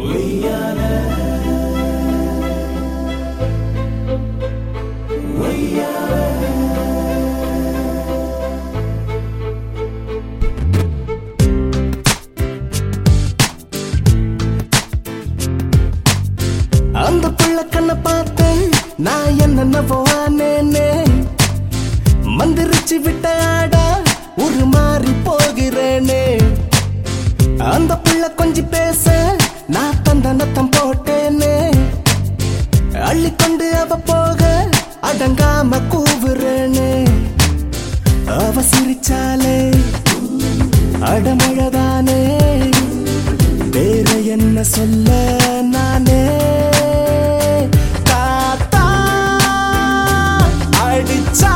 அந்த புள்ள கண்ண பார்த்து நான் என்னென்னவோ ஆனேனே, மந்திரிச்சு விட்ட ஆடா ஒரு மாறி போகிறேனே. அந்த புள்ள கொஞ்சம் பேச நான் தந்தனத்தம் போட்டேனே, அள்ளிக்கொண்டு அவ போக அடங்காம கூவுறேனே. அவ சிரிச்சாலே அடமழதானே, வேற என்ன சொல்ல நானே. காத்தா அடிச்சா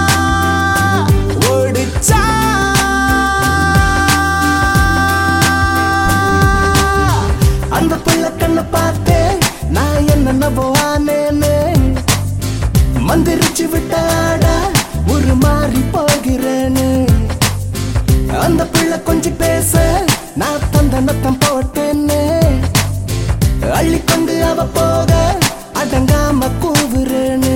ஓடிச்சா, அந்த புள்ள கண்ண பார்த்தே நான் என்னென்னவோ ஆனேனே, மந்திரிச்சு விட்டாடா ஒரு மாறி போகிறேனே. அந்த புள்ள கொஞ்சம் பேச நான் தந்தனத்தம் போட்டேனே, அள்ளிக்கொண்டு அவ போக அடங்காம கூவுறேனே.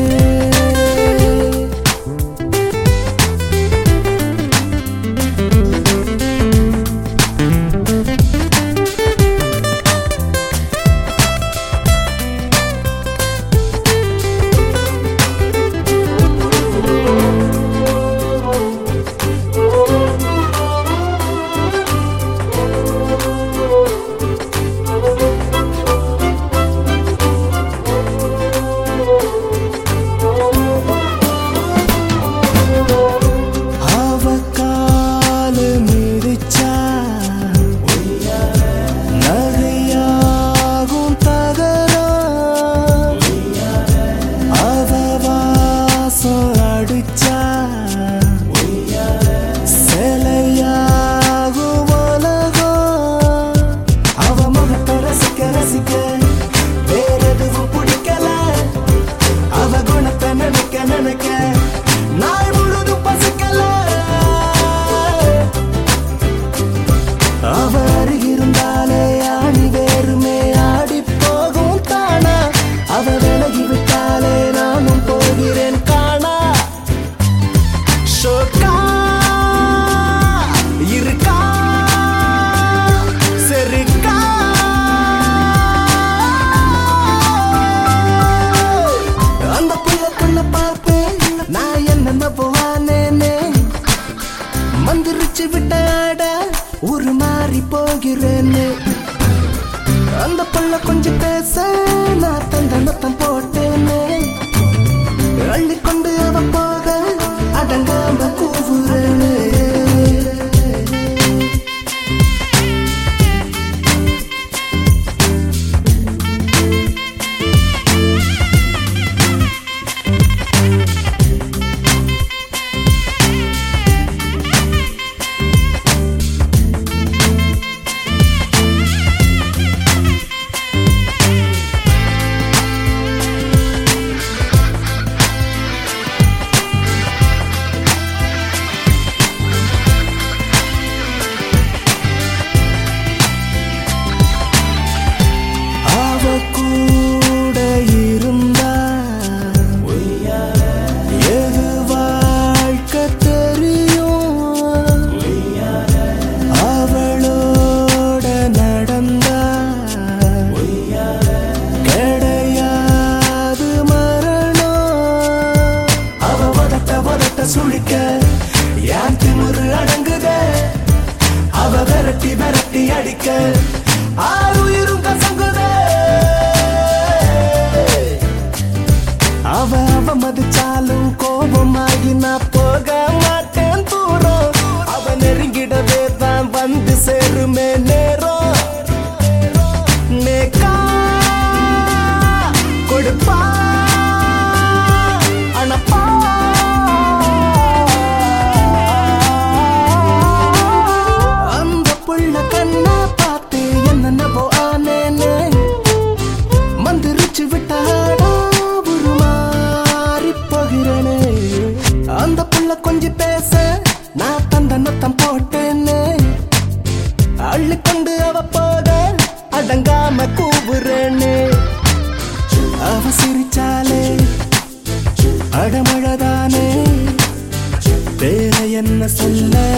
சொல்ல